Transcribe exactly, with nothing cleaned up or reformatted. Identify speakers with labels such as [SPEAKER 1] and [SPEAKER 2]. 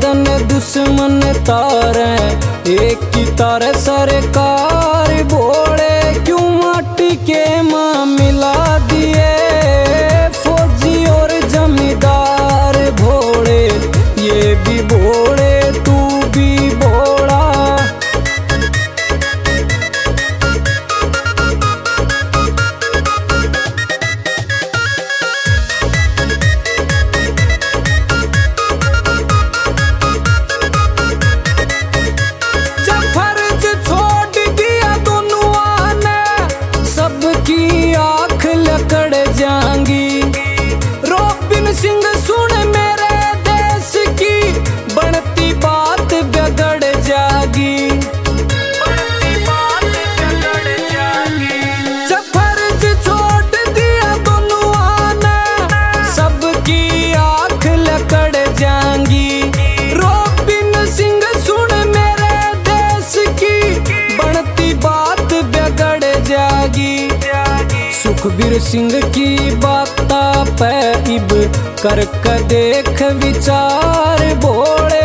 [SPEAKER 1] बदन दुश्मन तारे, एक की तारे सरकार बोले क्यों माटी के माँ मिला दिए, फौजी और जमींदार भोले ये भी भोले तू भी भोला। की आँख लकड़ जाएंगी, रोबिन सिंह सुन मेरे देश की बनती बात बिगड़ जाएगी, बनती बात बिगड़ जाएगी। जब फर्ज छोड़ दिया दोनों ने सबकी आँख लकड़ जाएंगी, रोबिन सिंह सुन मेरे देश की बनती बात बिगड़ जाएगी। सुखबीर सिंह की बात पे इब कर कर देख विचार भोले